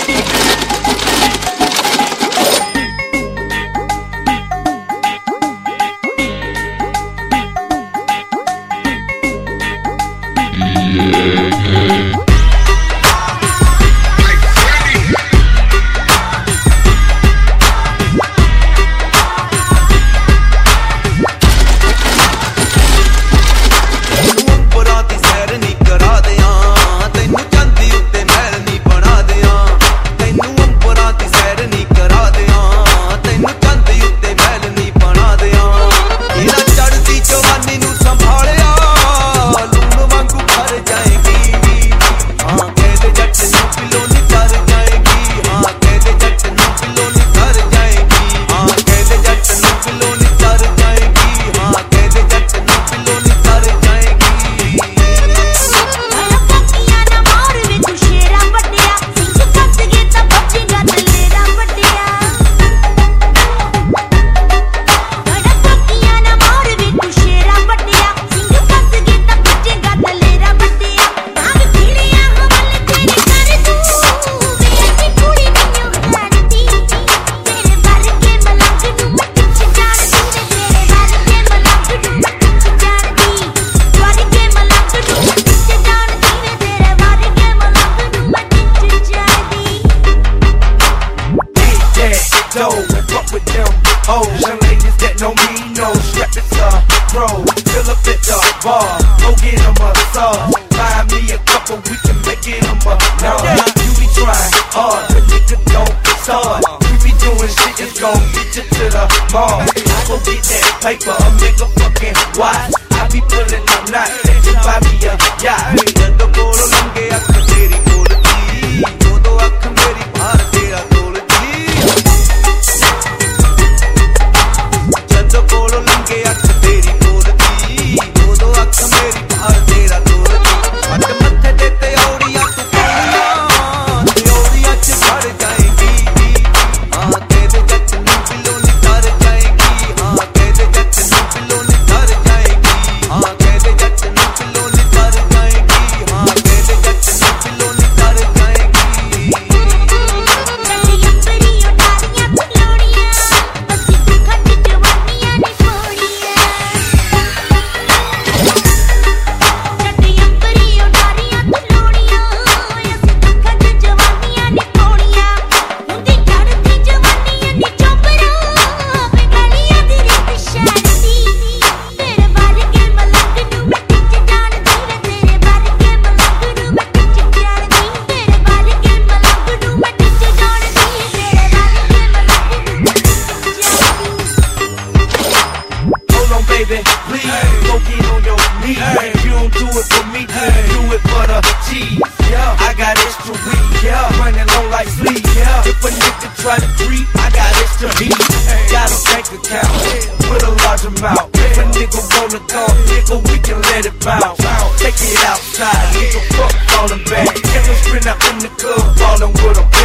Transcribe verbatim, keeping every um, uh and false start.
Young ladies that know me know strap it up, bro. Fill up at the bar, go get a massage. Buy me a couple, we can make it a massage. Now you be trying hard, but nigga don't start. We be doing shit that's gon' get you to the mall. I go get that paper, a nigga fucking watch. I be pulling up knots, that you buy me a yacht. Jad kol lange akh teri kol thi, do akh meri baar tera tol thi. Jad kol lange akh teri kol thi, do akh meri baar tera tol thi. Mat mathe de te auriyan tu koliyan, te auriyan ch bhar jayegi. haan tede jat nu pilo ni tar jayegi. haan tede jat nu pilo ni tar jayegi. haan tede jat nu pilo ni tar jayegi. haan tede jat nu pilo ni tar jayegi. Baby, please, go get on your knees. Hey. You don't do it for me, hey. Do it for the cheese. Yeah, I got extra weed, yeah, running long like sleep. Yeah, if a nigga try to creep, I got extra heat. Hey. Got a bank account with a large amount. Hey. If a nigga wanna go, nigga, we can let it bounce. Take it outside, nigga, fuck falling back. Nigga sprint out in the club, ballin' with a